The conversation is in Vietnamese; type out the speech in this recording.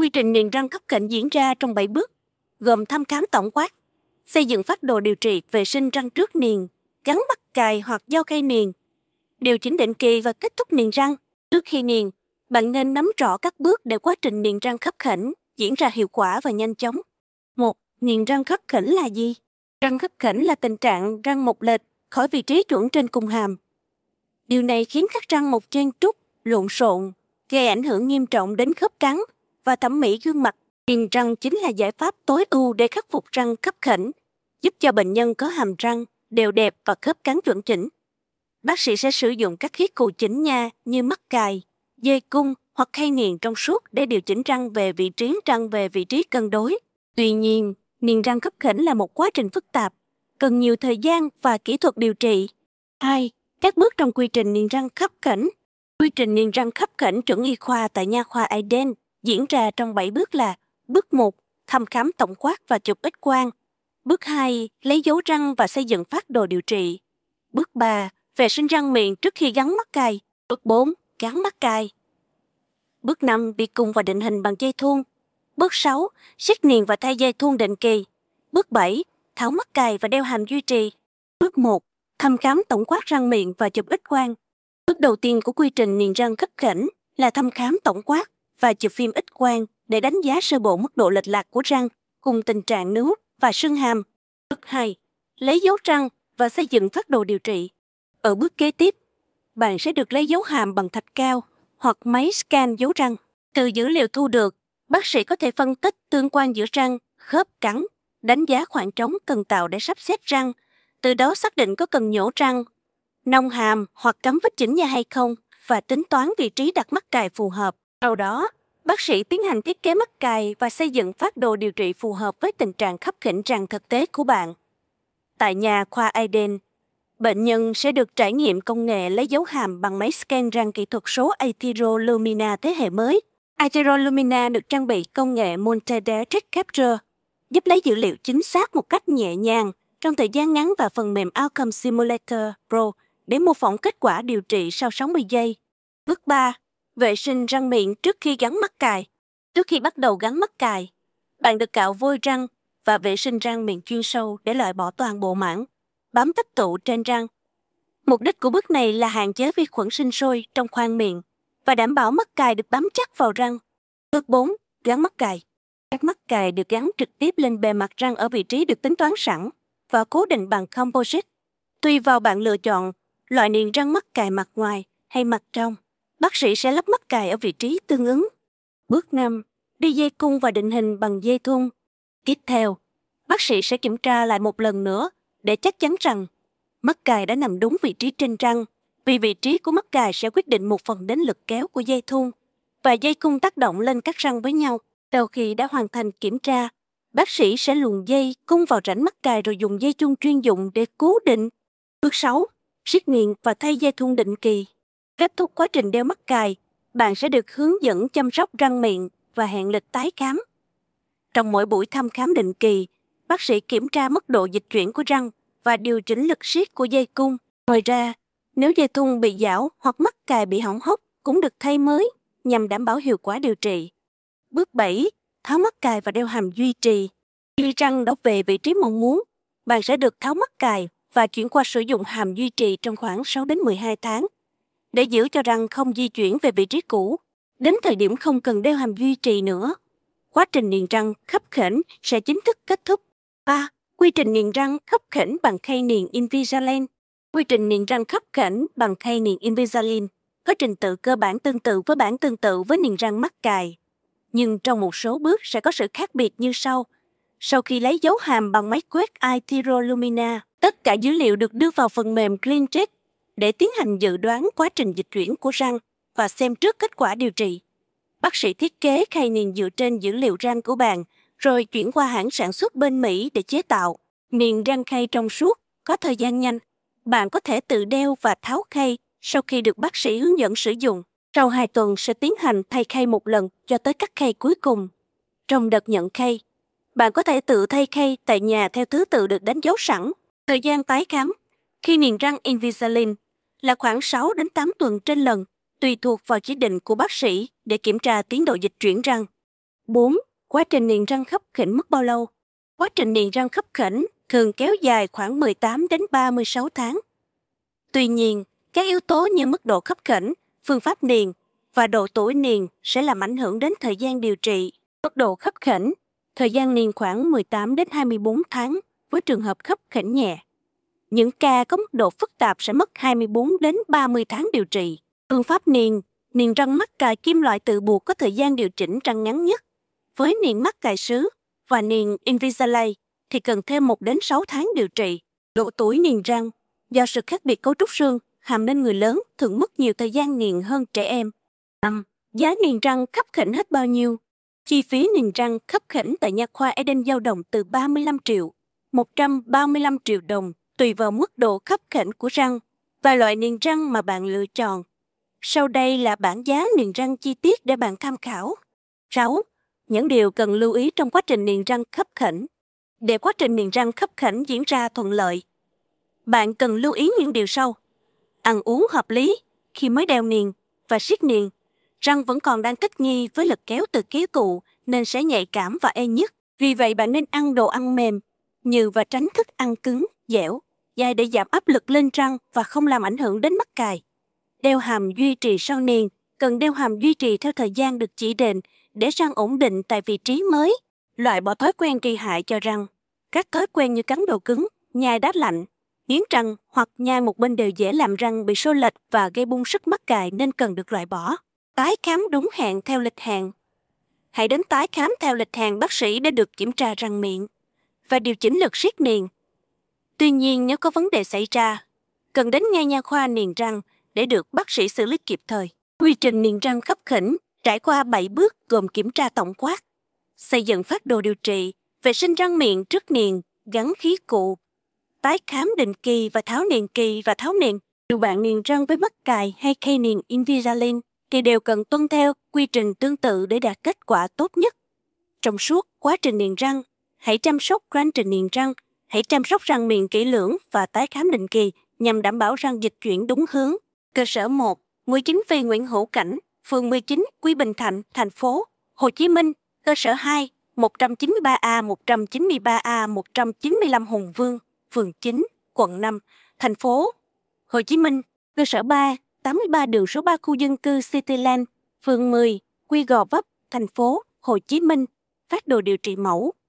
Quy trình niềng răng khắp khuẩn diễn ra trong 7 bước, gồm thăm khám tổng quát, xây dựng phác đồ điều trị vệ sinh răng trước niềng, gắn mắc cài hoặc dao cây niềng, điều chỉnh định kỳ và kết thúc niềng răng. Trước khi niềng, bạn nên nắm rõ các bước để quá trình niềng răng khắp khuẩn diễn ra hiệu quả và nhanh chóng. 1. Niềng răng khắp khuẩn là gì? Răng khắp khuẩn là tình trạng răng mọc lệch khỏi vị trí chuẩn trên cùng hàm. Điều này khiến các răng mọc chen trúc, lộn xộn, gây ảnh hưởng nghiêm trọng đến khớp cắn và thẩm mỹ gương mặt. Niềng răng chính là giải pháp tối ưu để khắc phục răng khắp khuẩn, giúp cho bệnh nhân có hàm răng đều đẹp và khớp cắn chuẩn chỉnh. Bác sĩ sẽ sử dụng các thiết cụ chỉnh nha như mắc cài, dây cung hoặc khay niềng trong suốt để điều chỉnh răng về vị trí cân đối. Tuy nhiên, niềng răng khắp khuẩn là một quá trình phức tạp, cần nhiều thời gian và kỹ thuật điều trị. 2. Các bước trong quy trình niềng răng khắp khuẩn. Quy trình niềng răng khắp khuẩn chuẩn y khoa tại nha khoa Eden diễn ra trong 7 bước là: bước 1. Thăm khám tổng quát và chụp X-quang. Bước 2. Lấy dấu răng và xây dựng phác đồ điều trị. Bước 3. Vệ sinh răng miệng trước khi gắn mắc cài. Bước 4. Gắn mắc cài. Bước 5. Bịt cung và định hình bằng dây thun. Bước 6. Siết niềng và thay dây thun định kỳ. Bước 7. Tháo mắc cài và đeo hàm duy trì. Bước 1. Thăm khám tổng quát răng miệng và chụp X-quang. Bước đầu tiên của quy trình niềng răng khắp khuẩn là thăm khám tổng quát và chụp phim X-quang để đánh giá sơ bộ mức độ lệch lạc của răng cùng tình trạng nướu và sưng hàm. Bước 2. Lấy dấu răng và xây dựng phác đồ điều trị. Ở bước kế tiếp, bạn sẽ được lấy dấu hàm bằng thạch cao hoặc máy scan dấu răng. Từ dữ liệu thu được, bác sĩ có thể phân tích tương quan giữa răng, khớp cắn, đánh giá khoảng trống cần tạo để sắp xếp răng, từ đó xác định có cần nhổ răng, nong hàm hoặc cắm vết chỉnh nha hay không và tính toán vị trí đặt mắc cài phù hợp. Sau đó, bác sĩ tiến hành thiết kế mắc cài và xây dựng phác đồ điều trị phù hợp với tình trạng khắp khuẩn răng thực tế của bạn. Tại nha khoa Eden, bệnh nhân sẽ được trải nghiệm công nghệ lấy dấu hàm bằng máy scan răng kỹ thuật số iTero Lumina thế hệ mới. iTero Lumina được trang bị công nghệ Multi-Direct Capture, giúp lấy dữ liệu chính xác một cách nhẹ nhàng trong thời gian ngắn và phần mềm Outcome Simulator Pro để mô phỏng kết quả điều trị sau 60 giây. Bước 3. Vệ sinh răng miệng trước khi gắn mắc cài. Trước khi bắt đầu gắn mắc cài, bạn được cạo vôi răng và vệ sinh răng miệng chuyên sâu để loại bỏ toàn bộ mảng bám tích tụ trên răng. Mục đích của bước này là hạn chế vi khuẩn sinh sôi trong khoang miệng và đảm bảo mắc cài được bám chắc vào răng. Bước 4. Gắn mắc cài. Các mắc cài được gắn trực tiếp lên bề mặt răng ở vị trí được tính toán sẵn và cố định bằng composite. Tùy vào bạn lựa chọn loại niềng răng mắc cài mặt ngoài hay mặt trong, bác sĩ sẽ lắp mắc cài ở vị trí tương ứng. Bước 5. Đi dây cung và định hình bằng dây thun. Tiếp theo, bác sĩ sẽ kiểm tra lại một lần nữa để chắc chắn rằng mắc cài đã nằm đúng vị trí trên răng, vì vị trí của mắc cài sẽ quyết định một phần đến lực kéo của dây thun và dây cung tác động lên các răng với nhau. Sau khi đã hoàn thành kiểm tra, bác sĩ sẽ luồn dây cung vào rãnh mắc cài rồi dùng dây chun chuyên dụng để cố định. Bước 6. Siết niềng và thay dây thun định kỳ. Kết thúc quá trình đeo mắc cài, bạn sẽ được hướng dẫn chăm sóc răng miệng và hẹn lịch tái khám. Trong mỗi buổi thăm khám định kỳ, bác sĩ kiểm tra mức độ dịch chuyển của răng và điều chỉnh lực siết của dây cung. Ngoài ra, nếu dây thun bị gião hoặc mắc cài bị hỏng hóc cũng được thay mới nhằm đảm bảo hiệu quả điều trị. Bước 7. Tháo mắc cài và đeo hàm duy trì. Khi răng đã về vị trí mong muốn, bạn sẽ được tháo mắc cài và chuyển qua sử dụng hàm duy trì trong khoảng 6 đến 12 tháng để giữ cho răng không di chuyển về vị trí cũ. Đến thời điểm không cần đeo hàm duy trì nữa, quá trình niềng răng khắp khuẩn sẽ chính thức kết thúc. 3. Quy trình niềng răng khắp khuẩn bằng khay niềng Invisalign. Quy trình niềng răng khắp khuẩn bằng khay niềng Invisalign có trình tự cơ bản tương tự với niềng răng mắc cài, nhưng trong một số bước sẽ có sự khác biệt như sau. Sau khi lấy dấu hàm bằng máy quét iTero Lumina, tất cả dữ liệu được đưa vào phần mềm CleanCheck để tiến hành dự đoán quá trình dịch chuyển của răng và xem trước kết quả điều trị. Bác sĩ thiết kế khay niềng dựa trên dữ liệu răng của bạn, rồi chuyển qua hãng sản xuất bên Mỹ để chế tạo. Niềng răng khay trong suốt, có thời gian nhanh. Bạn có thể tự đeo và tháo khay sau khi được bác sĩ hướng dẫn sử dụng. Sau 2 tuần sẽ tiến hành thay khay một lần cho tới cắt khay cuối cùng. Trong đợt nhận khay, bạn có thể tự thay khay tại nhà theo thứ tự được đánh dấu sẵn. Thời gian tái khám khi niềng răng Invisalign là khoảng 6 đến 8 tuần trên lần, tùy thuộc vào chỉ định của bác sĩ để kiểm tra tiến độ dịch chuyển răng. 4. Quá trình niềng răng khấp khểnh mất bao lâu? Quá trình niềng răng khấp khểnh thường kéo dài khoảng 18 đến 36 tháng. Tuy nhiên, các yếu tố như mức độ khấp khểnh, phương pháp niềng và độ tuổi niềng sẽ làm ảnh hưởng đến thời gian điều trị. Mức độ khấp khểnh, thời gian niềng khoảng 18 đến 24 tháng với trường hợp khấp khểnh nhẹ. Những ca có mức độ phức tạp sẽ mất 24 đến 30 tháng điều trị. Phương pháp niềng răng mắc cài kim loại tự buộc có thời gian điều chỉnh răng ngắn nhất. Với niềng mắc cài sứ và niềng Invisalign thì cần thêm 1 đến 6 tháng điều trị. Độ tuổi niềng răng, do sự khác biệt cấu trúc xương, hàm nên người lớn thường mất nhiều thời gian niềng hơn trẻ em. 5. Giá niềng răng khấp khểnh hết bao nhiêu? Chi phí niềng răng khấp khểnh tại nha khoa Eden dao động từ 35 triệu, 135 triệu đồng tùy vào mức độ khấp khểnh của răng và loại niềng răng mà bạn lựa chọn. Sau đây là bảng giá niềng răng chi tiết để bạn tham khảo. 6. Những điều cần lưu ý trong quá trình niềng răng khấp khểnh. Để quá trình niềng răng khấp khểnh diễn ra thuận lợi, bạn cần lưu ý những điều sau. Ăn uống hợp lý khi mới đeo niềng và siết niềng. Răng vẫn còn đang thích nghi với lực kéo từ kéo cụ nên sẽ nhạy cảm và ê nhức. Vì vậy bạn nên ăn đồ ăn mềm, nhừ và tránh thức ăn cứng, dẻo, dai để giảm áp lực lên răng và không làm ảnh hưởng đến mắc cài. Đeo hàm duy trì sau niềng, cần đeo hàm duy trì theo thời gian được chỉ định để răng ổn định tại vị trí mới. Loại bỏ thói quen gây hại cho răng. Các thói quen như cắn đồ cứng, nhai đá lạnh, nghiến răng hoặc nhai một bên đều dễ làm răng bị xô lệch và gây bung sức mắc cài nên cần được loại bỏ. Tái khám đúng hẹn theo lịch hẹn. Hãy đến tái khám theo lịch hẹn bác sĩ để được kiểm tra răng miệng và điều chỉnh lực siết niềng. Tuy nhiên, nếu có vấn đề xảy ra, cần đến ngay nha khoa niềng răng để được bác sĩ xử lý kịp thời. Quy trình niềng răng khấp khểnh trải qua 7 bước gồm kiểm tra tổng quát, xây dựng phác đồ điều trị, vệ sinh răng miệng trước niềng, gắn khí cụ, tái khám định kỳ và tháo niềng kỳ và tháo niềng. Dù bạn niềng răng với mắc cài hay khay niềng Invisalign thì đều cần tuân theo quy trình tương tự để đạt kết quả tốt nhất. Trong suốt quá trình niềng răng, hãy chăm sóc quá trình niềng răng, hãy chăm sóc răng miệng kỹ lưỡng và tái khám định kỳ nhằm đảm bảo răng dịch chuyển đúng hướng. Cơ sở 1, 19 Phi Nguyễn Hữu Cảnh, phường 19, Quy Bình Thạnh, thành phố Hồ Chí Minh. Cơ sở 2, 193A, 193A, 195 Hùng Vương, phường 9, quận 5, thành phố Hồ Chí Minh. Cơ sở 3, 83 đường số 3 khu dân cư Cityland, phường 10, Quy Gò Vấp, thành phố Hồ Chí Minh. Phác đồ điều trị mẫu.